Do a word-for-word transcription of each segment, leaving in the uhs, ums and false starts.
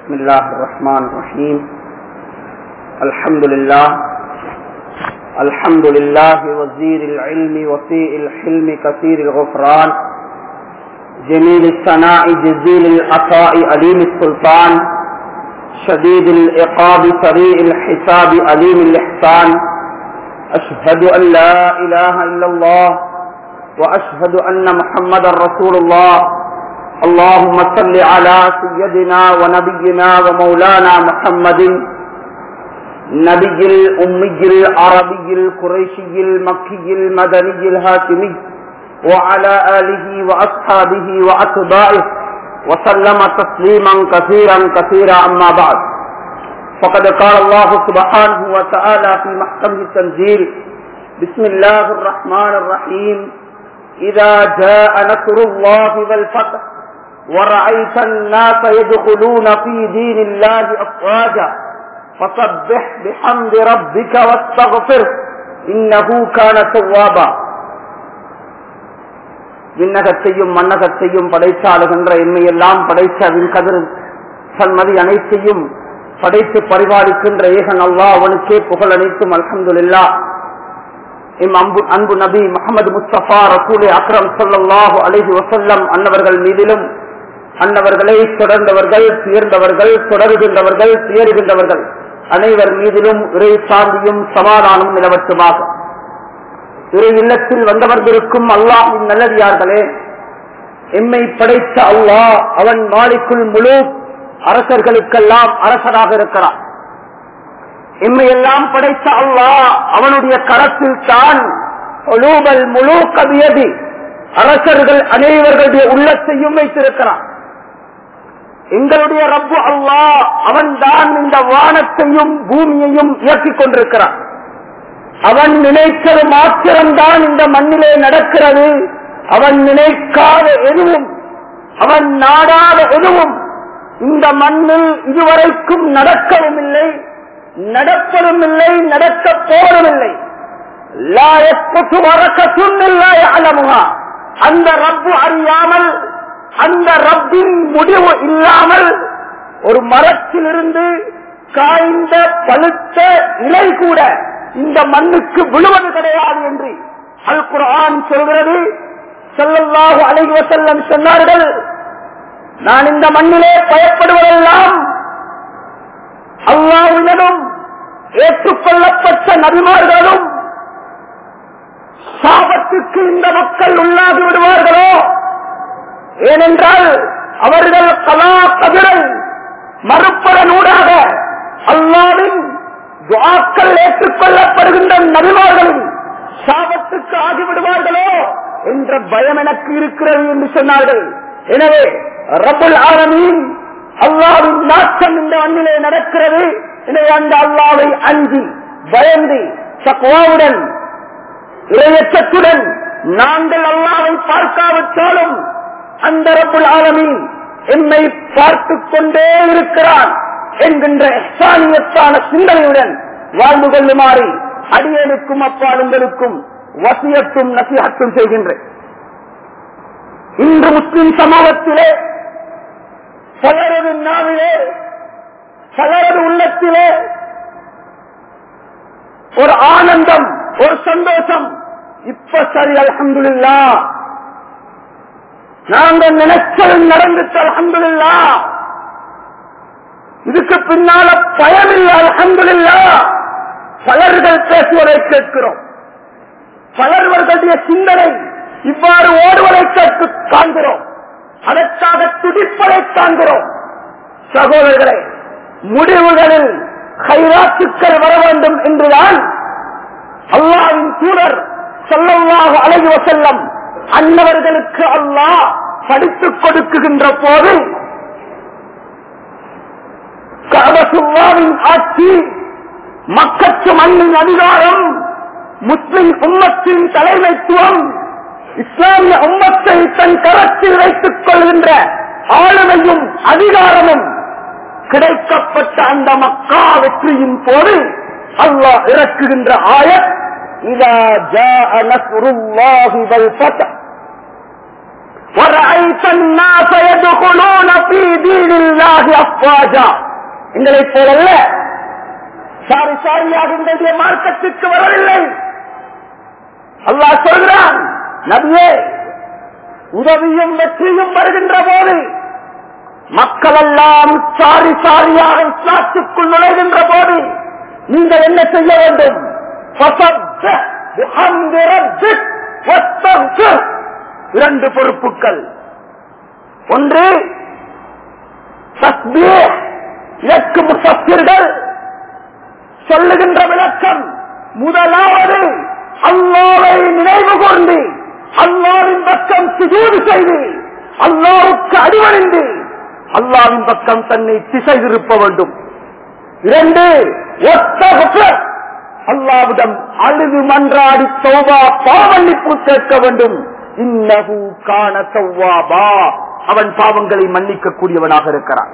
بسم الله الرحمن الرحيم. الحمد لله الحمد لله وزير العلم وسيء الحلم كثير الغفران جميل الثناء جزيل العطاء عليم السلطان شديد العقاب سريع الحساب عليم الإحسان. أشهد أن لا إله إلا الله وأشهد أن محمدا رسول الله. اللهم صل على سيدنا ونبينا ومولانا محمد نبي الأمي العربي القريشي المكي المدني الهاشمي وعلى آله وأصحابه وأتباعه وسلم تسليما كثيرا كثيرا. أما بعد، فقد قال الله سبحانه وتعالى في محكمه التنزيل: بسم الله الرحمن الرحيم. إذا جاء نصر الله والفتح ورأيت الناس يدخلون في دين الله أفواجا فسبح بحمد ربك واستغفره إنه كان توابا. விண்ணகத்தையும் மன்னகத்தையும் படைத்தாளுகின்ற எம்மையெல்லாம் படைத்தவின் கதிர் சன்மதி அனைத்தையும் படைத்து பரிபாலிக்கின்ற ஏகன் அல்லாஹ் அவனுக்கே புகழ் அனைத்தும். அல்ஹம்துலில்லாஹ். இம் அன்பு அன்பு நபி முஹம்மது முஸ்தபா ரசூலே அக்ரம் ஸல்லல்லாஹு அலைஹி வஸல்லம் அன்னவர்கள் மீதிலும், அன்னவர்களை தொடர்ந்தவர்கள், சேர்ந்தவர்கள், தொடர்கின்றவர்கள், சேருகின்றவர்கள் அனைவர் மீதிலும் இறை சாந்தியும் சமாதானம் நிலவட்டுமாக. இறை இல்லத்தில் வந்தவர்களிருக்கும் அல்லாஹ்வின் நல்லடியார்களே, எம்மை படைத்த அல்லாஹ் அவன் மாலிக்குல் முலூக், அரசர்களுக்கெல்லாம் அரசராக இருக்கிறான். எம்மை எல்லாம் படைத்த அல்லாஹ் அவனுடைய கரத்தில் தான் உலூபல் முலூக் பியதி, அரசர்கள் அனைவர்களுடைய உள்ளத்தையும் வைத்திருக்கிறான். எங்களுடைய ரப்பு அல்லாஹ் அவன் தான் இந்த வானத்தையும் பூமியையும் இயக்கிக் கொண்டிருக்கிறான். அவன் நினைத்தது மாத்திரம்தான் இந்த மண்ணிலே நடக்கிறது. அவன் நினைக்காத எதுவும், அவன் நாடாத எதுவும் இந்த மண்ணில் இதுவரைக்கும் நடக்கவும் இல்லை, நடப்பதும் இல்லை, நடக்க போவதுமில்லை. அந்த ரப்பு அறியாமல், அந்த ரப்பின் முடிவு இல்லாமல் ஒரு மரத்திலிருந்து காய்ந்த பழுத்த இலை கூட இந்த மண்ணுக்கு விழுவது கிடையாது என்று அல் குர்ஆன் சொல்கிறது. ஸல்லல்லாஹு அலைஹி வஸல்லம் சொன்னார்கள், நான் இந்த மண்ணிலே பயப்படுவதெல்லாம் அல்லாஹ்விடம் ஏற்றுக்கொள்ளப்பட்ட நபிமார்களும் சாபத்துக்கு இந்த மக்கள் உள்ளாகி விடுவார்களோ. ஏனென்றால் அவர்கள் கலா கதிரை மறுப்பதனூடாக அல்லாஹ்வின் துஆக்கள் ஏற்றுக்கொள்ளப்படுகின்ற நபிமார்களும் சாபத்துக்கு ஆகிவிடுவார்களோ என்ற பயம் எனக்கு இருக்கிறது என்று சொன்னார்கள். எனவே ரப்புல் ஆலமீன் அல்லாஹ்வின் நாட்டம் இந்த மண்ணிலே நடக்கிறது. எனவே அந்த அல்லாஹ்வை அஞ்சி பயந்து தக்வாவுடன் இறையச்சத்துடன் நாங்கள் அல்லாஹ்வை பார்க்காவிட்டாலும் அந்த ரப்புல் ஆலமீன் என்னை பார்த்துக் கொண்டே இருக்கிறான் என்கின்ற இஹ்சானியத்தான சிந்தனையுடன் வாழ்ந்து கொள்ளுமாறு அடியேனுக்கும் அப்பாலுங்களுக்கும் வசியத்தும் நசிஹத்தும் செய்கின்றேன். இன்று முஸ்லிம் சமூகத்திலே பலரது நாவிலே, பலரது உள்ளத்திலே ஒரு ஆனந்தம், ஒரு சந்தோஷம். இப்ப சரி, அல்ஹம்துலில்லாஹ், நாங்கள் நினைச்சது நடந்துச்சு, அல்ஹம்துலில்லாஹ். இதுக்கு பின்னால பயமில்லை, அல்ஹம்துலில்லாஹ். பலர்கள் பேசுவதை கேட்கிறோம், பலர்களுடைய சிந்தனை இவ்வாறு ஓடுவதை கேட்டு காண்கிறோம், அதற்காக துடிப்பதை காண்கிறோம். சகோதரர்களே, முடிவுகளில் கைராத்துக்கள் வர வேண்டும் என்றுதான் அல்லாஹ்வின் தூதர் ஸல்லல்லாஹு அலைஹி வஸல்லம் அன்னவர்களுக்கு அல்லாஹ் படித்துக் கொடுக்குகின்ற போது கஅபத்துல்லாஹ்வின் ஆட்சி, மக்கத்து மண்ணின் அதிகாரம், முஸ்லிம் உம்மத்தின் தலைமைத்துவம், இஸ்லாமிய உம்மத்தை தன் கரத்தில் வைத்துக் கொள்கின்ற ஆளுமையும் அதிகாரமும் கிடைக்கப்பட்ட அந்த மக்கா வெற்றியின் போது அல்லாஹ் இறக்குகின்ற ஆயத், இதா ஜாஅ நஸ்ருல்லாஹி வல் ஃபத்ஹ், எங்களை போலல்ல சாரி சாரியாக எங்களுடைய மார்க்கத்திற்கு வரவில்லை. அல்லாஹ் சொல்கிறான், நபியே, உதவியும் வெற்றியும் வருகின்ற போது மக்கள் எல்லாம் சாரி சாரியாக இஸ்லாத்துக்குள் நுழைகின்ற போது நீங்கள் என்ன செய்ய வேண்டும்? இரண்டு பொறுப்புகள். ஒன்று தஸ்பீஹ், இதற்கு முஃபஸ்ஸிர்கள் சொல்லுகின்ற விளக்கம். முதலாவது அல்லாஹ்வை நினைவு கூர்ந்து அல்லாஹ்வின் பக்கம் சுஜூது செய்து அல்லாஹ்வுக்கு அடிபணிந்து அல்லாஹ்வின் பக்கம் தன்னை திசை திருப்ப வேண்டும். இரண்டு, அல்லாஹ்விடம் அழுது மன்றாடி தௌபா பாவமன்னிப்பு கேட்க வேண்டும். இன்னஹு கான தவ்வாபா, அவன் பாவங்களை மன்னிக்க கூடியவனாக இருக்கிறான்.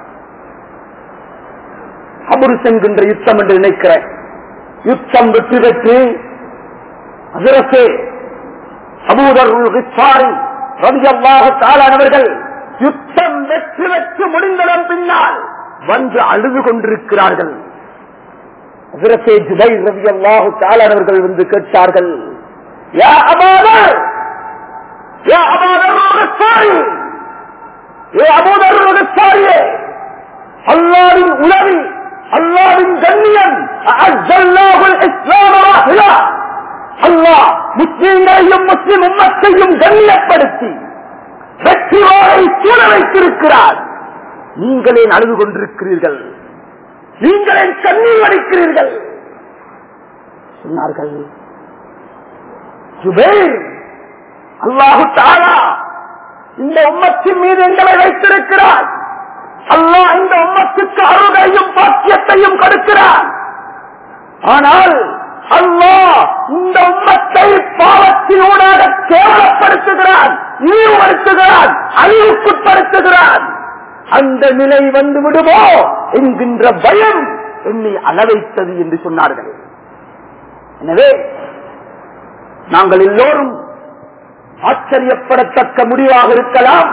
அபுருஸ் என்கின்ற யுத்தம் என்று நினைக்கிறேன். யுத்தம் வெற்றி பெற்று ஹஜ்ரத் அபூ தர் கிஃபாரி ரலியல்லாஹு தஆலா அவர்கள் யுத்தம் வெற்றி பெற்று முடிந்ததன் பின்னால் வந்து அழுது கொண்டிருக்கிறார்கள். ஹஜ்ரத் ஜுபைர் ரலியல்லாஹு தஆலா அவர்கள் வந்து கேட்டார்கள், யா அபூ தர், யா அபூ தர் கிஃபாரி, யா அபூ தர் கிஃபாரி, அல்லாஹ்வின் உதவி, அல்லாஹ்வின் கண்ணியம், அஅஸ்ஸல்லாஹுல் இஸ்லாம் வாஹிதா, அல்லாஹ் முஸ்லிம்களையும் முஸ்லிம் உம்மத்தையும் கண்ணியப்படுத்தி வெற்றி வாளை சூழ வைத்திருக்கிறார். நீங்களே அழுது கொண்டிருக்கிறீர்கள், நீங்களே கண்ணீர் வடிக்கிறீர்கள் சொன்னார்கள். ஜுபைர், அல்லாஹு தஆலா இந்த உம்மத்தின் மீது எங்களை வைத்திருக்கிறார். அல்லாஹ் இந்த உம்மத்துக்கு அருளையும் பாக்கியத்தையும் கொடுக்கிறார். ஆனால் அல்லாஹ் இந்த உம்மத்தை பாவத்தினூடாக கேவலப்படுத்துகிறான், இழிவுபடுத்துகிறான், அழிவுக்குட்படுத்துகிறான். அந்த நிலை வந்து விடுமோ என்கின்ற பயம் என்னை அளவைத்தது என்று சொன்னார்கள். எனவே நாங்கள் எல்லோரும் ஆச்சரியப்படத்தக்க முடிவாக இருக்கலாம்.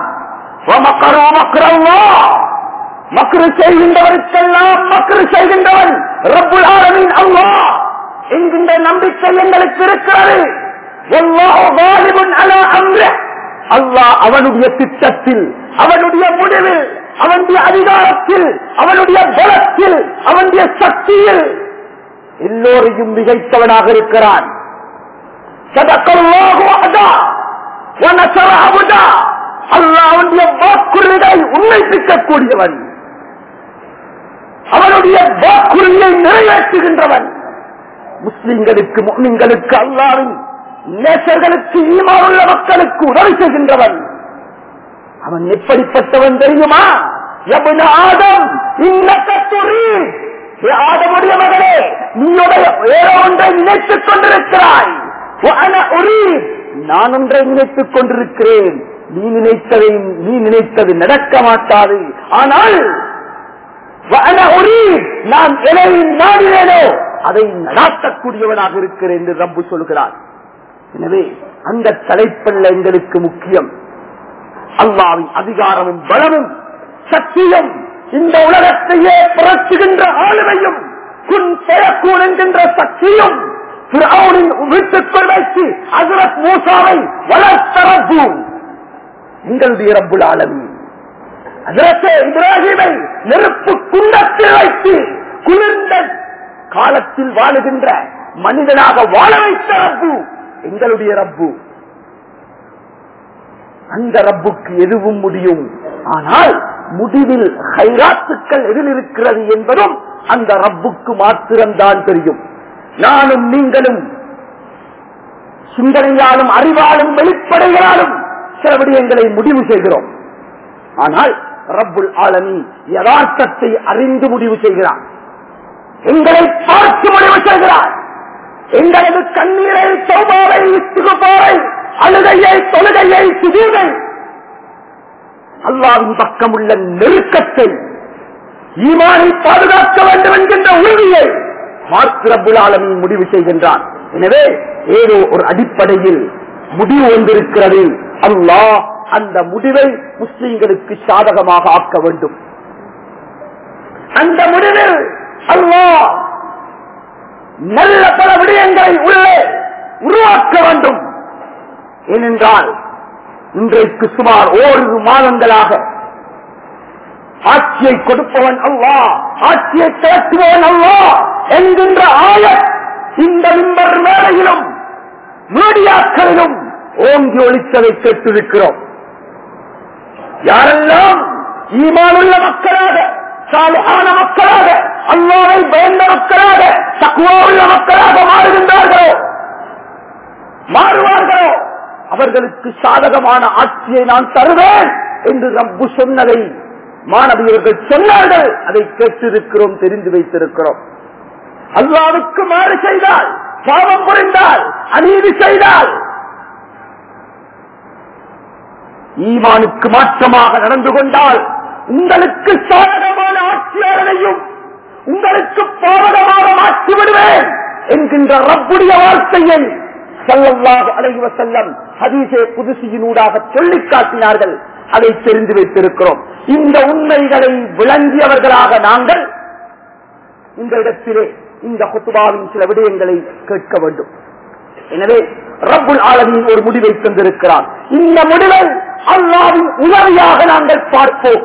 மக்ரு செய்கின்றவருக்கெல்லாம் மக்ரு செய்கின்றவன் ரப்புல் ஆலமீன் அல்லாஹ் என்கின்ற நம்பிக்கை எங்களுக்கு இருக்கிறது. வல்லாஹு காலிபுன் அலா அம்ரிஹ், அல்லாஹ் அவனுடைய திட்டத்தில், அவனுடைய முடிவில், அவனுடைய அதிகாரத்தில், அவனுடைய பலத்தில், அவனுடைய சக்தியில் எல்லோரையும் மிகைத்தவனாக இருக்கிறான். ஸதகல்லாஹு வஅதா வ நஸர அப்தா, அல்லாஹ் அவனுடைய வாக்குறுதியை உண்மைப்பிக்கக்கூடியவன், அவனுடைய வாக்குறுதியை நிறைவேற்றுகின்றவன். முஸ்லிம்களுக்கு, முஃமின்களுக்கு, அல்லாஹ்வின் நேசர்களுக்கு, ஈமான் உள்ள மக்களுக்கு உதவி செய்கின்றவன். அவன் எப்படிப்பட்டவன் தெரியுமா? யப்ன ஆதம் இன்னக துரீத், ஆதமுடைய மகனே, நீயுடைய வேற ஒன்றை நினைத்துக் கொண்டிருக்கிறாய். வஅன உரீத், நான் ஒன்றை நினைத்துக் கொண்டிருக்கிறேன். நீ நினைத்ததை நீ நினைத்தது நடக்க மாட்டாது. ஆனால் வஅன உரீத், நான் எதை நாடினேனோ அதை நடாத்தக்கூடியவனாக இருக்கிறேன் என்று ரப்பு சொல்கிறார். எனவே அந்த தலைப்பல்ல எங்களுக்கு முக்கியம். அல்லாஹ்வின் அதிகாரமும் பலமும் சக்தியும், இந்த உலகத்தையே புரட்டுகின்ற ஆளுமையும், குன் பெயக்கூன் என்கின்ற சக்தியும் ஃபிரௌனின் வீட்டுக்குள் வைத்து ஹஜ்ரத் மூசாவை வளர்த்த ரப்பு எங்களுடைய ரப்புல் ஆலமீன். ஹஜ்ரத் இப்ராஹீமை நெருப்பு குண்டத்தில் வைத்து குளிர்ந்த காலத்தில் வாழுகின்ற மனிதனாக வாழ வைத்த ரப்பு எங்களுடைய ரப்பு. அந்த ரப்புக்கு எதுவும் முடியும். ஆனால் முடிவில் ஹைராத்துக்கள் எதில் இருக்கிறது என்பதும் அந்த ரப்புக்கு மாத்திரம்தான் தெரியும். நானும் நீங்களும் சிந்தனையாலும் அறிவாலும் வெளிப்படைகளாலும் சில விடயங்களை முடிவு செய்கிறோம். ஆனால் ரப்புல் ஆலமீன் யதார்த்தத்தை அறிந்து முடிவு செய்கிறார். எங்களை பார்த்து முடிவு செய்கிறார். எங்களது கண்ணீரை, தௌபாவை, இஸ்திக்பாரை, அழுகையை, தொழுகையை, சுஜூதை, அல்லாஹ்வின் பக்கம் உள்ள நெருக்கத்தை, ஈமானை பாதுகாக்க வேண்டும் என்கின்ற உறுதியை பார்த்து ரப்புல் ஆலமீன் முடிவு செய்கின்றான். எனவே ஏதோ ஒரு அடிப்படையில் முடிவு வந்திருக்கிறது. அல்லாஹ் அந்த முடிவை முஸ்லிம்களுக்கு சாதகமாக ஆக்க வேண்டும். அந்த முடிவில் அல்லாஹ் நல்ல பல விடயங்களை உள்ளே உருவாக்க வேண்டும். ஏனென்றால் இன்றைக்கு சுமார் ஓரிரு மாதங்களாக ஆட்சியை கொடுப்பவன் அல்லாஹ், ஆட்சியை திரட்டுபவன் அல்லாஹ் என்கின்ற ஆயத் இந்த மிம்பர் மேடையிலும் மீடியாக்களிலும் ஓங்கி ஒலித்ததை கேட்டிருக்கிறோம். யாரெல்லாம் ஈமானுள்ள மக்களாக, சாலிஹான மக்களாக, அல்லாஹ்வை பயந்த மக்களாக, தக்வா உள்ள மக்களாக மாறுகின்றார்களோ, மாறுவார்களோ, அவர்களுக்கு சாதகமான ஆட்சியை நான் தருவேன் என்று ரப்பு சொன்னதை மாணவியர்கள் சொன்னார்கள். அதை கேட்டிருக்கிறோம், தெரிந்து வைத்திருக்கிறோம். அல்லாஹ்வுக்கு மாறு செய்தால், பாவம் புரிந்தால், அநீதி செய்தால், ஈமானுக்கு மாற்றமாக நடந்து கொண்டால் உங்களுக்கு சாதகமான ஆட்சியாளரையும் உங்களுக்கு பாவகமாக மாற்றி விடுவேன் என்கின்ற ரப்புடைய வார்த்தையை ஸல்லல்லாஹு அலைஹி வஸல்லம் ஹதீஸே குதுஸியினூடாக சொல்லிக் காட்டினார்கள். அதை தெரிந்து வைத்திருக்கிறோம். இந்த உண்மைகளை விளங்கியவர்களாக நாங்கள் இந்த இடத்திலே இந்த குத்பாவின் சில விடயங்களை கேட்க வேண்டும். எனவே ரப்புல் ஆலமீன் ஒரு முடிவை தந்திருக்கிறார். இந்த முடிவை அல்லாஹ்வின் உதவியாக நாங்கள் பார்ப்போம்.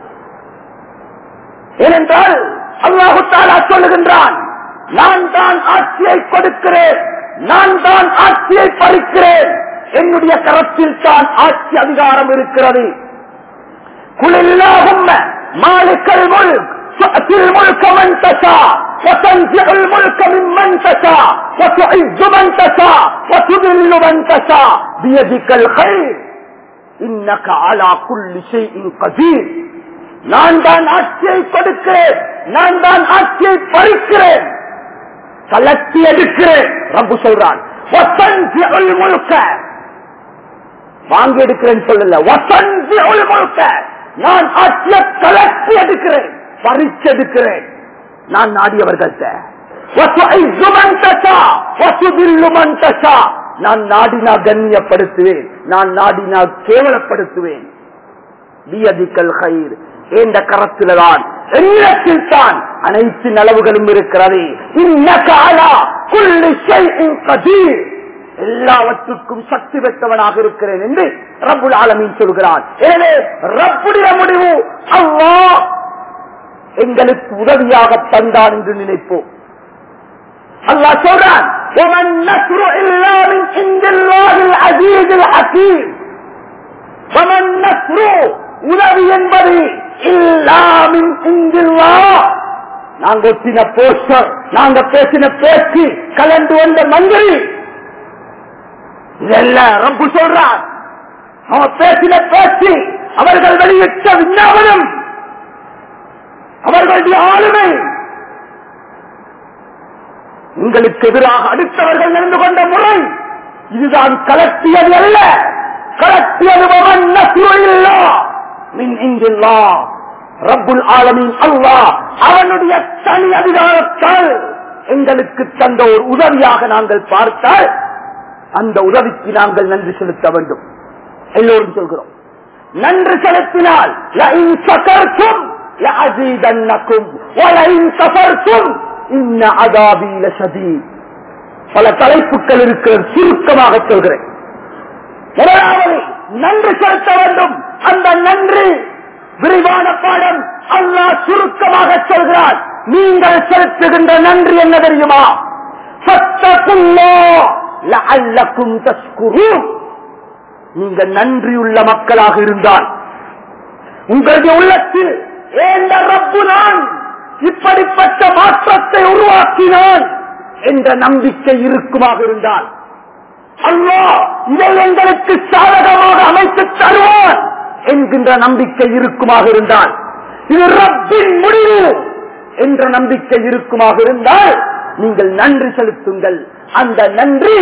ஏனென்றால் அல்லாஹ் தஆலா சொல்லுகின்றான், நான் தான் ஆட்சியை கொடுக்கிறேன், நான் தான் ஆட்சியை பறிக்கிறேன், என்னுடைய கரத்தில் தான் ஆட்சி அதிகாரம் இருக்கிறது. குலில்லாஹும்ம மாலிகல் முல்க் تؤتي الملك من تشاء وتنزع الملك ممن تشاء وتعز من تشاء وتذل من تشاء بيدك الخير إنك على كل شيء قدير. நான் தான் ஆட்சியை கொடுக்கிறேன், நான் தான் ஆட்சியை பறிக்கிறேன், கலத்தி எடுக்கிறேன். ரப்பு சொல்றான், வசன்சிஉல் முல்க, வாங்கி எடுக்கிறேன் சொல்லல, வசன்சிஉல் முல்க, நான் ஆட்சியை கலத்தி எடுக்கிறேன், பறிச்செடுக்கிறேன். நான் நாடியவர்கள்ட்ட நான் நாடினா கண்ணியப்படுத்துவேன், நான் நாடினா கேவலப்படுத்துவேன். என்ற கரத்தில்தான், என்னிடத்தில் தான் அனைத்து நலவுகளும் இருக்கிறது. எல்லாவற்றுக்கும் சக்தி பெற்றவனாக இருக்கிறேன் என்று ரப்புல் ஆலமீன் சொல்கிறான். எனவே ரப்புடைய முடிவு அல்லாஹ் எங்களுக்கு உதவியாக தந்தான் என்று நினைப்போம். அல்லாஹ் சொல்றான், உதவி என்பது இல்லாமின் நாங்க ஒத்தின போஸ்டர், நாங்க பேசின பேச்சு, கலந்து வந்த மந்திரி இதெல்லாம் ரப்பு சொல்றான். அவன் பேசின பேச்சு, அவர்கள் வெளியிட்ட விஞ்ஞாபனம், அவர்களுடைய ஆளுமை, உங்களுக்கு எதிராக அடுத்தவர்கள் நடந்து கொண்ட முறை, இதுதான் கலத்தியது அல்ல. கலத்தியது ரப்புல் ஆலமீன் அல்லாஹ் அவனுடைய தனி அதிகாரத்தால் எங்களுக்கு தந்த ஒரு உதவியாக நாங்கள் பார்த்தால் அந்த உதவிக்கு நாங்கள் நன்றி செலுத்த வேண்டும். எல்லோரும் சொல்கிறோம், நன்றி செலுத்தினால் பல தலைப்புகள் இருக்கிற சுருக்கமாக சொல்கிறேன். முதலாவது நன்றி செலுத்த வேண்டும். அந்த நன்றி விரிவான பாடம் அல்லாஹ் சுருக்கமாக சொல்கிறார். நீங்கள் செலுத்துகின்ற நன்றி என்ன தெரியுமா? நீங்கள் நன்றியுள்ள மக்களாக இருந்தால் உங்களுடைய உள்ளத்தில் ஏந்த ரப்பு நான் இப்படிப்பட்ட மாற்றத்தை உருவாக்கினான் என்ற நம்பிக்கை இருக்குமாக இருந்தால், அல்லாஹ் இதை எங்களுக்கு சாதகமாக அமைத்து தருவான் என்கின்ற நம்பிக்கை இருக்குமாக இருந்தால், இது ரப்பின் முடிவு என்ற நம்பிக்கை இருக்குமாக இருந்தால் நீங்கள் நன்றி செலுத்துங்கள். அந்த நன்றி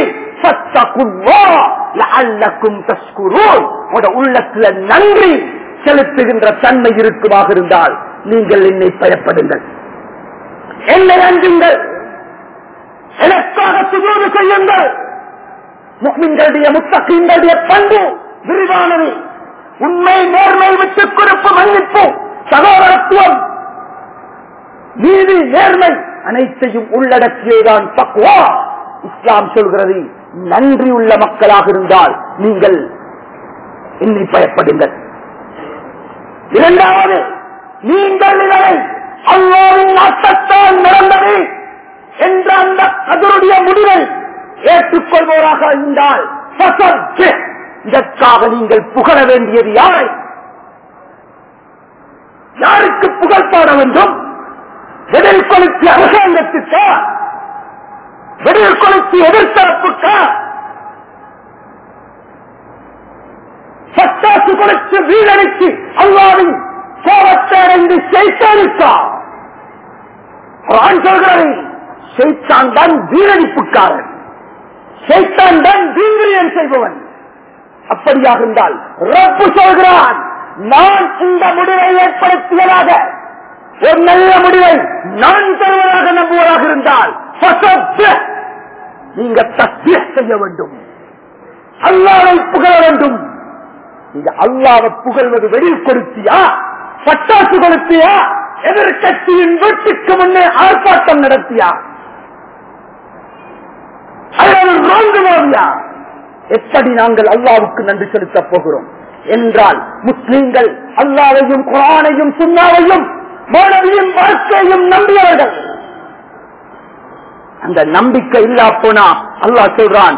உள்ளத்துல நன்றி செலுத்துகின்ற தன்மை இருக்குமாக இருந்தால் நீங்கள் என்னை பயப்படுங்கள், என்னை அஞ்சுங்கள், எனக்காக சுஜூது செய்யுங்கள். முஃமின்களுடைய முத்தகீன்களுடைய பண்பு விரிவானது. உண்மை, நேர்மை, விட்டுக் கொடுப்பு, மன்னிப்பு, சகோதரத்துவம், நீதி, நேர்மை அனைத்தையும் உள்ளடக்கியதான் தக்வா. இஸ்லாம் சொல்கிறது, நன்றி உள்ள மக்களாக இருந்தால் நீங்கள் என்னை பயப்படுங்கள். இரண்டாவது, நீங்கள் இதனை அல்லாஹ்வின் நாட்டத்தால் நடந்தது என்ற அந்த அதனுடைய முடிவை ஏற்றுக்கொள்வோராக இருந்தால் இதற்காக நீங்கள் புகழ வேண்டியது யாரை? யாருக்கு புகழ் பாட வேண்டும்? வெடில் கொளுத்தி அரசாங்கத்துக்கா? வெடில் கொளுத்தி எதிர்த்தரப்புக்கா? சட்டாசு கொடுத்து வீடடித்து அல்லாவின் கோபத்தை அடைந்து சைத்தானுக்கா? குர்ஆன் சொல்கிறது, சைத்தான் தான் வீடடிப்புக்காரன், சைத்தான் தான் வீங்கிரியன் செய்பவன். அப்படியாக இருந்தால் ரப்பு சொல்கிறான், நான் இந்த முடிவை ஏற்படுத்தியதாக ஒரு நல்ல முடிவை நான் தருவதாக நம்புவதாக இருந்தால் நீங்க தஸ்பீஹ் செய்ய வேண்டும், அல்லாஹ்வை புகழ வேண்டும். நீங்க அல்லாஹ்வை புகழ்வது வெடில் கொடுத்தியா, பட்டாசு கொடுத்தியா, எதிர்கட்சியின் வீட்டுக்கு முன்னே ஆர்ப்பாட்டம் நடத்தியா, அல்லது ரோந்து போவியா? எப்படி நாங்கள் அல்லாஹ்வுக்கு நன்றி செலுத்தப் போகிறோம் என்றால், முஸ்லிம்கள் அல்லாஹ்வையும் குர்ஆனையும் சுன்னாவையும் மௌலவியின் வாழ்க்கையையும் நம்பியவர்கள். அந்த நம்பிக்கை இல்லா போனா அல்லாஹ் சொல்றான்,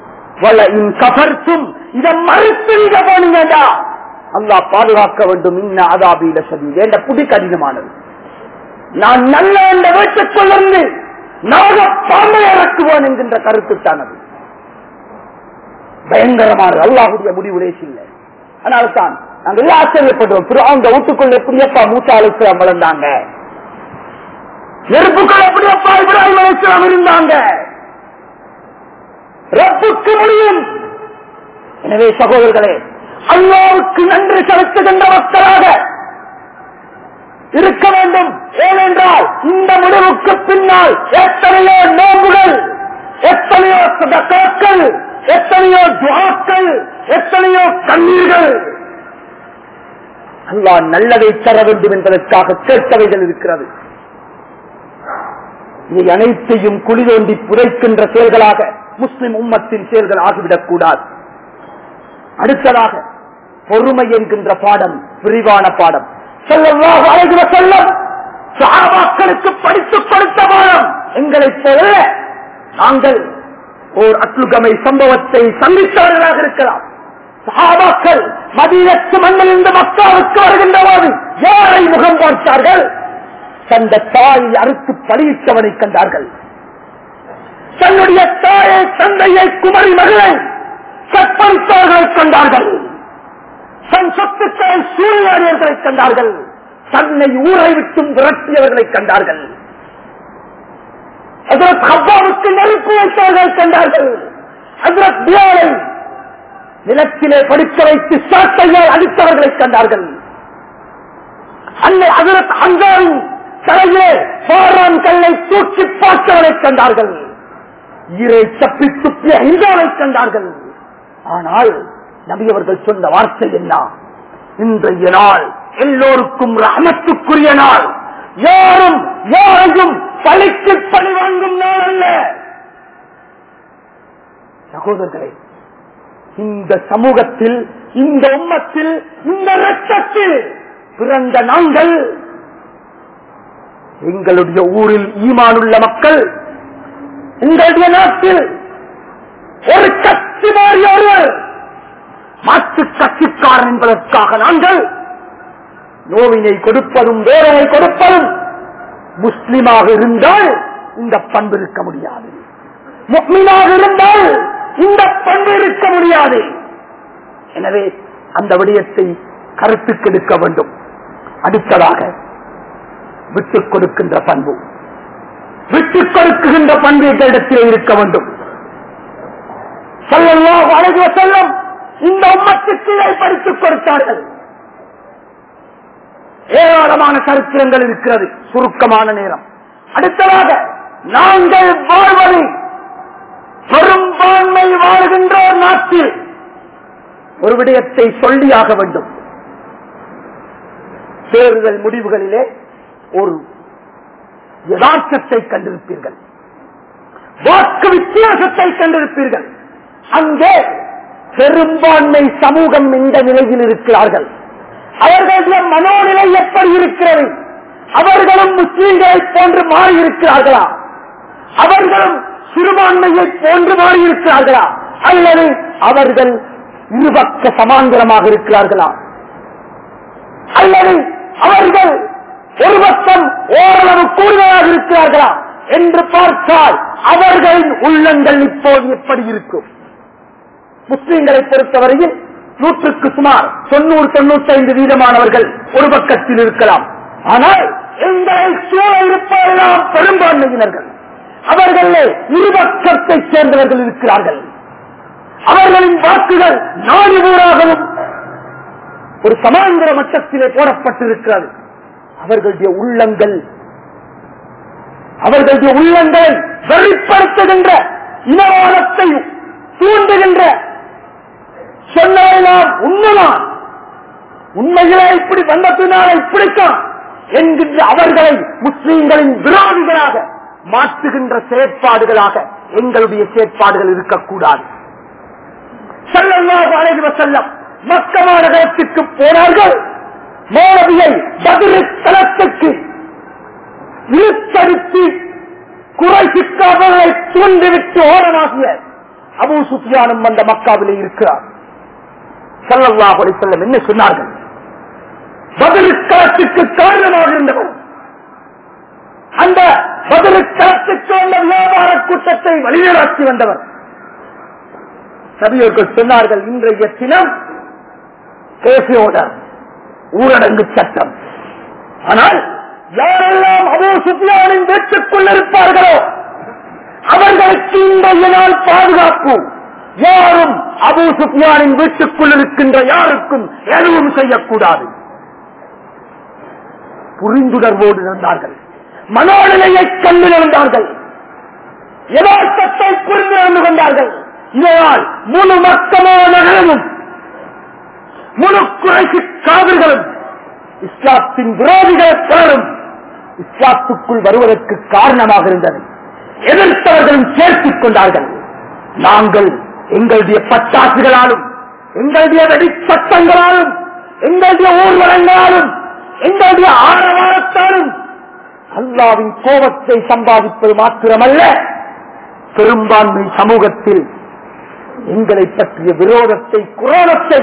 இதை மறுத்து நீங்க போனீங்கடா அல்லாஹ் பாதுகாக்க வேண்டும். இன்ன அதாபீல சதீத், என்ற புடி கடினமானது. நான் நல்ல என்ற வீட்டுக்குள்ளிருந்து நாக பாம்பை இறக்குவோன் என்கின்ற கருத்து தானது. பயங்கரமானது. அல்லாஹ்வுடைய முடிவுலே இல்லை. அதனால்தான் நாங்கள் ஆச்சரியப்படுவோம், அந்த வீட்டுக்குள்ள எப்படியப்பா மூசா அலைஹிஸ்ஸலாம் வளர்ந்தாங்க, நெருப்புக்குள் எப்படியப்பா இப்ராஹிம் அலைஹிஸ்ஸலாம் இருந்தாங்க. ரப்புக்கு முடியும். எனவே சகோதரர்களே, அல்லாஹ்வுக்கு நன்றி செலுத்துகின்ற மக்களாக இருக்க வேண்டும். ஏனென்றால் இந்த முடிவுக்கு பின்னால் எத்தனையோ நோம்புகள், எத்தனையோ சதகாக்கள், எத்தனையோ துஆக்கள், எத்தனையோ கண்ணீர்கள், அல்லாஹ் நல்லதை தர வேண்டும் என்பதற்காக கேட்டவைகள் இருக்கிறது. இதை அனைத்தையும் குழி தோண்டி புதைக்கின்ற செயல்களாக முஸ்லிம் உம்மத்தின் செயல்கள் ஆகிவிடக் கூடாது. அடுத்ததாக பொறுமை என்கின்ற பாடம், விரிவான பாடம். ஸல்லல்லாஹு அலைஹி வஸல்லம் சஹாபாக்களுக்கு படித்துக் கொடுத்த பாடம். எங்களைப் போல நாங்கள் ஓர் அத்லுகமை சம்பவத்தை சந்தித்தவர்களாக இருக்கலாம். சஹாபாக்கள் மதீனத்து மண்ணிலிருந்து மக்காவுக்கு வருகின்ற போது யாரை முகம் பார்த்தார்கள்? தந்த தாயை அறுத்து பலியிட்டவனை கண்டார்கள். தன்னுடைய தாயை, தந்தையை, குமரி மகளை கற்பழித்தவர்களை கண்டார்கள். தன் சொத்துக்களை சூழ்நிலையர்களை கண்டார்கள். தன்னை ஊரை விட்டும் விரட்டியவர்களை கண்டார்கள். ஹஜ்ரத் ஹப்பாவுக்கு நெருப்பு வைத்தவர்களை கண்டார்கள். ஹஜ்ரத் பிலாலை நிலத்திலே படுக்க வைத்து சாட்டையால் அடித்தவர்களை கண்டார்கள். அன்னை ஹஜ்ரத் ஹம்சாவின் தலையிலே பாரான் கல்லை தூக்கி பார்த்தவரை கண்டார்கள். ஈரை தப்பி துப்பிய ஹிந்தாவை கண்டார்கள். ஆனால் நபி அவர்கள் சொன்ன வார்த்தை என்ன? இன்றைய நாள் எல்லோருக்கும் ரஹமத்துக்குரிய நாள், யாரும் யாரையும் பழிக்கு பழி வாங்கும் நாள் அல்ல. சகோதரர்களே, இந்த சமூகத்தில், இந்த உம்மத்தில், இந்த ரத்தத்தில் பிறந்த நாங்கள், எங்களுடைய ஊரில் ஈமானுள்ள மக்கள், எங்களுடைய நாட்டில் ஒரு கட்சி மாறிய ஒருவர் மாற்று கட்சிக்காரன் என்பதற்காக நாங்கள் நோவினை கொடுப்பதும் வேதனை கொடுப்பதும், முஸ்லிமாக இருந்தால் இந்த பண்பு இருக்க முடியாது, முஸ்லிமாக இருந்தால் இந்த பண்பு இருக்க முடியாது. எனவே அந்த விடயத்தை கருத்துக்கு எடுக்க வேண்டும். அடுத்ததாக விட்டுக் கொடுக்கின்ற பண்பு, விட்டுக் கொடுக்குகின்ற பண்பு எங்களிடத்தில் இருக்க வேண்டும். ஸல்லல்லாஹு அலைஹி வஸல்லம் இந்த உம்மத்துக்கு இதை படித்துக் கொடுத்தார்கள். ஏராளமான சரித்திரங்கள் இருக்கிறது, சுருக்கமான நேரம். அடுத்ததாக நாங்கள் வாழ்வது பெரும்பான்மை வாழ்கின்ற ஒரு நாட்டில் ஒரு விடயத்தை சொல்லியாக வேண்டும். தேர்தல் முடிவுகளிலே ஒரு யதார்த்தத்தை கண்டிருப்பீர்கள், வாக்கு வித்தியாசத்தை கண்டிருப்பீர்கள். அங்கே பெரும்பான்மை சமூகம் இந்த நிலையில் இருக்கிறார்கள். அவர்களுடைய மனோநிலை எப்படி இருக்கிறது? அவர்களும் முஸ்லீம்களை போன்று மாறியிருக்கிறார்களா? அவர்களும் சிறுபான்மையை போன்று மாறியிருக்கிறார்களா? அல்லது அவர்கள் இருபக்க சமாந்தரமாக இருக்கிறார்களா? அல்லது அவர்கள் ஒரு பக்கம் ஓரளவு கூடுதலாக இருக்கிறார்களா என்று பார்த்தால் அவர்களின் உள்ளங்கள் இப்போது எப்படி இருக்கும்? முஸ்லீம்களை பொறுத்தவரையில் நூற்றுக்கு சுமார் தொண்ணூறு தொண்ணூத்தி ஐந்து வீதமானவர்கள் ஒரு பக்கத்தில் இருக்கலாம். ஆனால் எங்களை சூழ இருப்பதெல்லாம் பெரும்பான்மையினர்கள். அவர்களே இருபக்கத்தை சேர்ந்தவர்கள் இருக்கிறார்கள். அவர்களின் வாக்குகள் நாடு ஊராகவும் ஒரு சமாந்திர மட்டத்திலே போடப்பட்டிருக்கிறது. அவர்களுடைய உள்ளங்கள் அவர்களுடைய உள்ளங்களை வெளிப்படுத்துகின்ற இனவாதத்தை தூண்டுகின்ற சொன்னாலாம் உண்மைதான், உண்மையிலே இப்படி வந்ததினால இப்படித்தான் என்கின்ற அவர்களை முஸ்லீம்களின் விரோதிகளாக மாற்றுகின்ற செயற்பாடுகளாக எங்களுடைய செயற்பாடுகள் இருக்கக்கூடாது. ஸல்லல்லாஹு அலைஹி வஸல்லம் மக்கா நகரத்திற்கு போனார்கள். மௌலவியை பத்ர் களத்துக்கு இழுத்தடித்து குறைசிக்காரர்களை தூண்டிவிட்டு ஓரமாகிய அபூ சுஃபியானும் அந்த மக்காவிலே இருக்கிறார். ஸல்லல்லாஹு அலைஹி வஸல்லம் என்ன சொன்னார்கள்? பத்ர் களத்துக்கு காரணமாக இருந்தவர், அந்த பத்ர் களத்துக்கு அந்த வியாபார கூட்டத்தை வழிநடத்தி வந்தவர். நபியவர்கள் சொன்னார்கள், இன்றைய தினம் கேசியோட ஊரடங்கு சட்டம். ஆனால் யாரெல்லாம் அபூ சுஃபியானின் வீட்டுக்குள் இருப்பார்களோ அவர்களுக்கு இன்றைய நாள் பாதுகாப்பு. யாரும் அபூ சுஃபியானின் வீட்டுக்குள் இருக்கின்ற யாருக்கும் எதுவும் செய்யக்கூடாது. புரிந்துணர்வோடு இருந்தார்கள், மனோநிலையை கண்டு நடந்தார்கள், யதார்த்தத்தை புரிந்து நடந்து கொண்டார்கள். இதனால் முழு மக்களோ நகரமும் முழு குறைசி காவிர்களும் இஸ்லாத்தின் விரோதிகளை பலரும் இஸ்லாத்துக்குள் வருவதற்கு காரணமாக இருந்தது. எதிர்த்தவர்களும் சேர்த்துக் கொண்டார்கள். நாங்கள் எங்களுடைய பட்டாசுகளாலும் எங்களுடைய வெடி சட்டங்களாலும் எங்களுடைய ஊர்வலங்களாலும் எங்களுடைய ஆரவாரத்தாலும் அல்லாவின் கோபத்தை சம்பாதிப்பது மாத்திரமல்ல, பெரும்பான்மை சமூகத்தில் எங்களை பற்றிய விரோதத்தை குரோதத்தை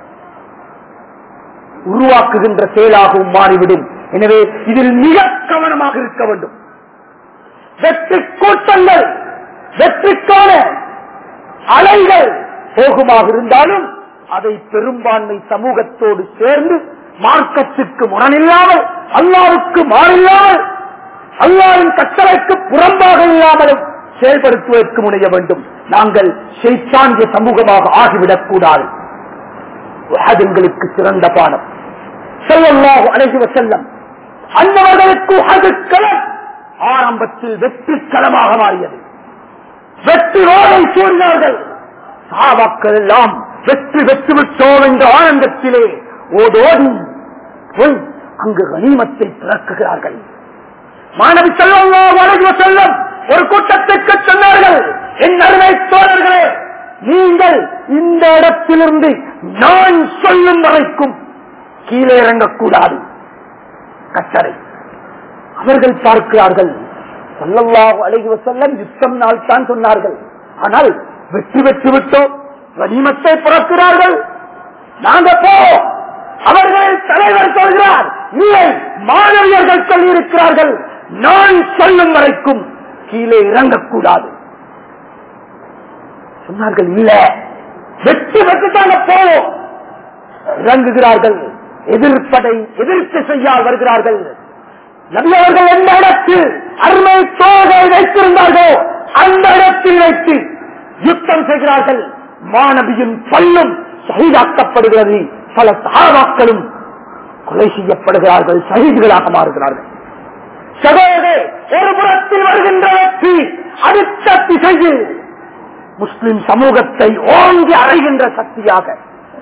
உருவாக்குகின்ற செயலாகவும் மாறிவிடும். எனவே இதில் மிக கவனமாக இருக்க வேண்டும். வெற்றி கூட்டங்கள், வெற்றிக்கான அலைகள் போகுமாக இருந்தாலும் அதை பெரும்பான்மை சமூகத்தோடு சேர்ந்து மார்க்கத்திற்கு முரணில்லாமல், அல்லாஹ்வுக்கு மாறில்லாமல், அல்லாஹ்வின் கட்டளைக்கு புறம்பாக இல்லாமலும் செயல்படுத்துவதற்கு முனைய வேண்டும். நாங்கள் ஷைத்தானிய சமூகமாக ஆகிவிடக் கூடாது. அது எங்களுக்கு சிறந்த பாடம். ஸல்லல்லாஹு அலைஹி வஸல்லம் அன்னவர்களுக்கு உஹது களம் ஆரம்பத்தில் வெற்றி களமாக மாறியது. வெற்றி ரோலை சூழ்ந்தார்கள். சஹாபாக்கள் எல்லாம் வெற்றி வெற்றி விட்டோம் என்ற ஆனந்தத்திலே ஓடோடி போய் அங்கு கனிமத்தை திறக்குகிறார்கள். மாணவி ஸல்லல்லாஹு அலைஹி வஸல்லம் ஒரு கூட்டத்திற்கு சொன்னார்கள், என் அருமை தோழர்களே, நீங்கள் இந்த இடத்திலிருந்து நான் சொல்லும் வரைக்கும் கீழே இறங்கக்கூடாது கட்டளை. அவர்கள் பார்க்கிறார்கள், ஸல்லல்லாஹு அலைஹி வஸல்லம் யுத்தம் நாள் தான் சொன்னார்கள், ஆனால் வெற்றி பெற்று விட்டோம், கனிமத்தை பிறக்கிறார்கள், நாங்க போ. அவர்கள் தலைவர் சொல்கிறார், இல்லை, மாணவியர்கள் சொல்லியிருக்கிறார்கள், நான் சொல்லும் வரைக்கும் கீழே இறங்கக்கூடாது சொன்னார்கள். இல்ல, வெற்றி பெற்றுட்டாங்க, போவோம். இறங்குகிறார்கள். எதிர்ப்படை எதிர்த்து செய்யால் வருகிறார்கள். நபி அவர்கள் எந்த இடத்தில் அருமை தோகை வைத்திருந்தார்களோ அந்த இடத்தில் வைத்து யுத்தம் செய்கிறார்கள். மாணவியும் பல்லும் ஷஹீதாக்கப்படுகிறது. பல சஹாபாக்களும் கொலை செய்யப்படுகிறார்கள், ஷஹீதுகளாக மாறுகிறார்கள். சகோதரே, ஒரு புறத்தில் வருகின்ற வெற்றி அடுத்த திசையில் முஸ்லிம் சமூகத்தை ஓங்கி அறைகின்ற சக்தியாக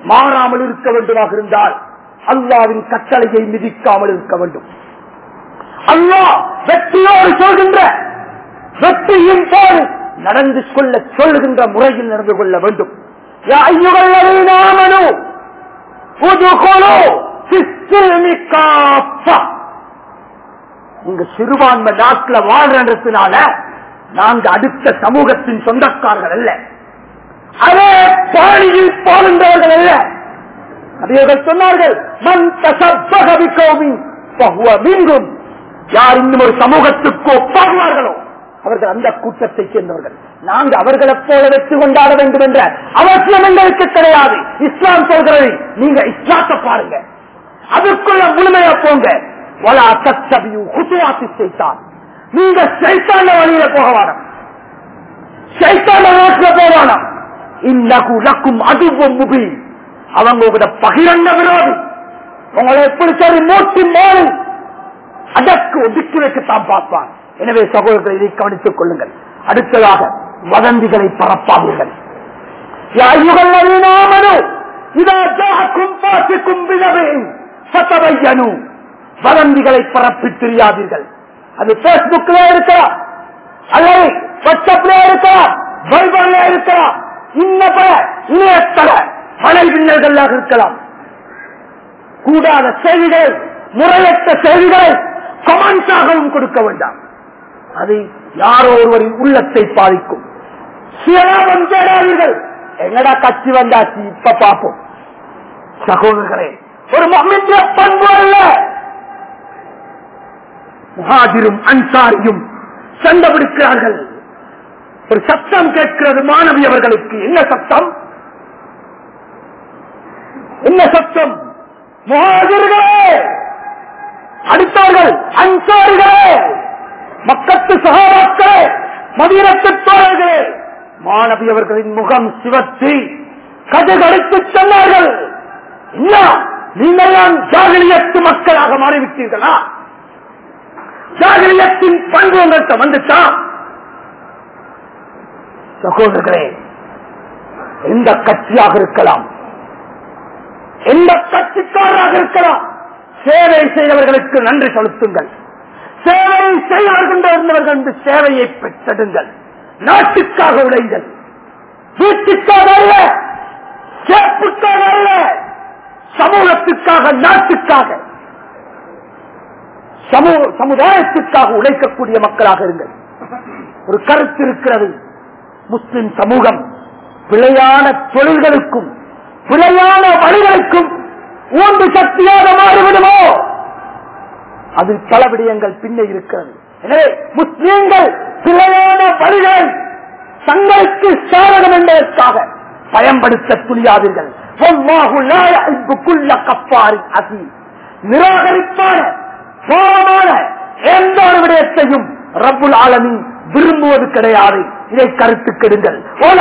மாறாமல் இருக்க வேண்டுமாக இருந்தால் அல்லாவின் கட்டளையை மிதிக்காமல் இருக்க வேண்டும். அல்லாஹ் வெற்றியோடு சொல்கின்ற வெற்றியின் போது நடந்து கொள்ள சொல்லுகின்ற முறையில் நடந்து கொள்ள வேண்டும். நீங்க சிறுபான்மை நாட்டில் வாழ்றதுனால நாங்க அடுத்த சமூகத்தின் சொந்தக்காரர்கள் அல்ல, அதே பாணியில் பாருந்தவர்கள் அல்ல. நபியர்கள் சொன்னார்கள், மன் தசப்பக பிகௌமின் ஃபஹுவ மின்ஹும். யார் இன்னும் ஒரு சமூகத்துக்கு ஒப்பாகுவார்களோ அவர்கள் அந்த கூட்டத்தை சேர்ந்தவர்கள். நாங்கள் அவர்களை போல வெற்றி கொண்டாட வேண்டும் என்ற அவசியம் எங்களுக்கு கிடையாது. இஸ்லாம் சொல்கிறது, நீங்க இஸ்லாத்தை பாருங்க, அதுக்குள்ள முழுமையா போங்க. வலா தத்தபியு குதுவாத்தி ஷைத்தான். நீங்க ஷைத்தான வழியில போக வேண்டாம், ஷைத்தான ரோட்ல போக வேண்டாம். இன்னகு லக்கும் அதுவும் முபீன். அவங்க உங்களோட பகிரங்க விரோதி. உங்களை எப்படி சரி மூச்சு மாறி அதற்கு ஒதுக்கி வைக்கத்தான் பார்ப்பான். எனவே சகோதரர்களை இதை கவனித்துக் கொள்ளுங்கள். அடுத்ததாக வதந்திகளை பரப்பாதீர்கள். வதந்திகளை பரப்பி தெரியாதீர்கள். அது பேஸ்புக்ல இருக்கலாம், அல்லது வாட்ஸ்அப்ல இருக்கலாம், வைபர்ல இருக்கலாம், இன்ன இணையத்தள வலைவின்னர்களாக இருக்கலாம். கூடாத செய்திகள், முறையற்ற செய்திகளை கமெண்டாகவும் கொடுக்க வேண்டாம். அது யாரோ ஒருவரின் உள்ளத்தை பாதிக்கும். சுயலாபம் தேடாதீர்கள். எங்கடா கட்சி வந்தாச்சு இப்ப பார்ப்போம். சகோதரர்களே, ஒரு முஃமின் பண்பு அல்ல. முஹாஜிரும் அன்சாரியும் சண்டை பிடிக்கிறார்கள். ஒரு சத்தம் கேட்கிறது மாணவி அவர்களுக்கு. என்ன சத்தம்? என்ன சத்தம்? முஹாஜிர்களே, அடுத்தவர்கள் அன்சாரிகளே, மக்கத்து சகாபாக்களே, மதீனத்து தோழர்களே. மாணவி அவர்களின் முகம் சிவத்தி கதைகளுக்கு சொன்னார்கள், இல்ல நீங்கள்தான் ஜாகிலியத்து மக்களாக மாறிவிட்டீர்களா? ஜாகிலியத்தின் பண்பு உங்கள்கிட்ட வந்துட்டா? சகோதரர்களே, எந்த கட்சியாக இருக்கலாம், எந்த கட்சிக்காரராக இருக்கலாம், சேவை செய்தவர்களுக்கு நன்றி செலுத்துங்கள். சேவை செய்யார்கள் என்று சேவையை பெற்றெடுங்கள். நாட்டுக்காக உழைங்கள். வீட்டுக்காக அல்ல, சேப்புக்காக அல்ல, சமூகத்துக்காக, நாட்டுக்காக, சமுதாயத்திற்காக உழைக்கக்கூடிய மக்களாக இருங்கள். ஒரு கருத்து இருக்கிறது, முஸ்லிம் சமூகம் பிழையான தொழில்களுக்கும் பிழையான வழிகளுக்கும் ஊன்று சக்தியாக மாறிவிடுமோ? அதில் பல விடயங்கள் பின்னே இருக்கிறது. எனவே முஸ்லிம்கள் பிழையான வழிகளை தங்களுக்கு சாதகம் என்பதற்காக பயன்படுத்த துணியாதீர்கள். நிராகரிப்பான கோரமான எந்த ஒரு விடயத்தையும் ரப்புல் ஆலமீன் விரும்புவது கிடையாது. இதை கருத்து கெடுங்கள்.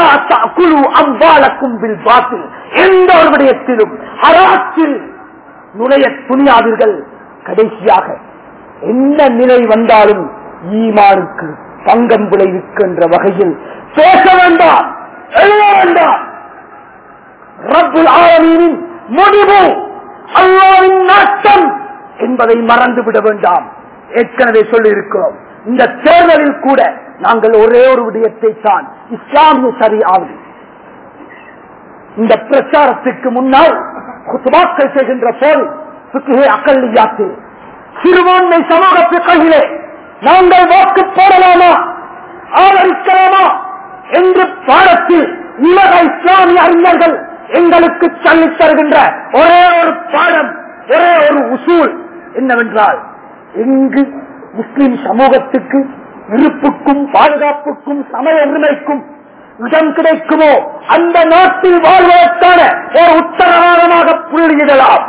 எந்த ஒரு விடயத்திலும் ஹராத்தில் நுழைய துணியாதீர்கள். கடைசியாக என்ன நிலை வந்தாலும் ஈமானுக்கு பங்கம் விளைவிக்கின்ற வகையில் பேச வேண்டாம், எழுத வேண்டாம். ரப்புல் ஆலமீனின் முடிவு அல்லாஹ்வின் நாட்டம் என்பதை மறந்துவிட வேண்டாம். ஏற்கனவே சொல்லி இருக்கிறோம், இந்த தேர்தலில் கூட நாங்கள் ஒரே ஒரு விடயத்தை தான், இஸ்லாமிய ஷரீஅத். இந்த பிரச்சாரத்துக்கு முன்னால் குத்பாக்கள் செய்கின்ற போது ஃபிக்ஹ் அக்கல்லியாத்தில் சிறுபான்மை சமூக ஃபிக்ஹிலே நாங்கள் வாக்கு போடலாமா, ஆதரிக்கலாமா என்று பாடத்தில் உலக இஸ்லாமிய அறிஞர்கள் எங்களுக்கு சொல்லித் தருகின்ற ஒரே ஒரு பாடம், ஒரே ஒரு உசூல் என்னவென்றால், எங்கு முஸ்லிம் சமூகத்துக்கு இருப்புக்கும் பாதுகாப்புக்கும் சமய உரிமைக்கும் இடம் கிடைக்குமோ அந்த நாட்டில் வாழ்வதற்கான ஒரு உத்தரவாதமாக புள்ளியிடலாம்.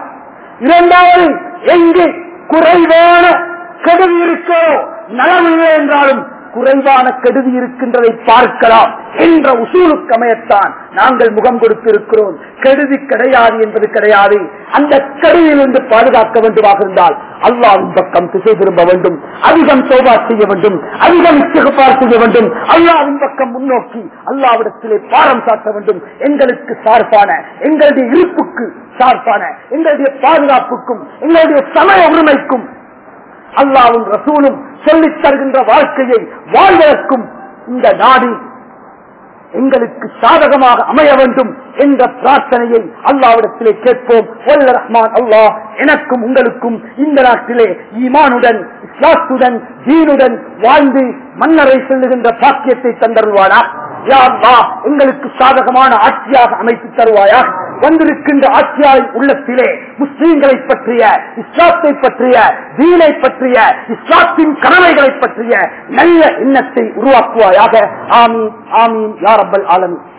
இரண்டாவது, எங்கு குறைவான கெடுதி இருக்கோ நலமில்லை என்றாலும் குறைவான கெடுதி இருக்கின்றதை பார்க்கலாம் என்ற உசூலுக்கு அமையத்தான் நாங்கள் முகம் கொடுத்திருக்கிறோம். கெடுதி கிடையாது என்பது கிடையாது. அந்த கெடுதியிலிருந்து பாதுகாக்க வேண்டுமாக இருந்தால் அல்லாஹ்வின் பக்கம் திசை திரும்ப வேண்டும், அதிகம் தௌபா செய்ய வேண்டும், அதிகம் இஸ்திக்ஃபார் செய்ய வேண்டும், அல்லாஹ்வின் பக்கம் முன்னோக்கி அல்லாஹ்விடத்திலே பாரம் சாட்ட வேண்டும். எங்களுக்கு சார்பான, எங்களுடைய இருப்புக்கு சார்பான, எங்களுடைய பாதுகாப்புக்கும் எங்களுடைய சமய உரிமைக்கும் அல்லாஹ்வும் ரசூலும் சொல்லித் தருகின்ற வாழ்க்கையை வாழ்வதற்கும் இந்த நாடு எங்களுக்கு சாதகமாக அமைய வேண்டும் என்ற பிரார்த்தனையை அல்லாஹ்விடத்திலே கேட்போம். வல்ல ரஹ்மான் அல்லாஹ் எனக்கும் உங்களுக்கும் இந்த நாட்டிலே ஈமானுடன், இஸ்லாத்துடன், தீனுடன் வாழ்ந்து மன்னரை செல்லுகின்ற பாக்கியத்தை தந்தருவானா. யா அல்லாஹ் எங்களுக்கு சாதகமான ஆட்சியாக அமைத்து தருவாயா. வந்திருக்கின்ற ஆட்சியாளர் உள்ளத்திலே முஸ்லீம்களை பற்றிய, இஸ்லாத்தை பற்றிய, தீனை பற்றிய, இஸ்லாத்தின் கடமைகளை பற்றிய நல்ல எண்ணத்தை உருவாக்குவாயாக. ஆமீன் ஆமீன் யா ரப்பல் ஆலமீன்.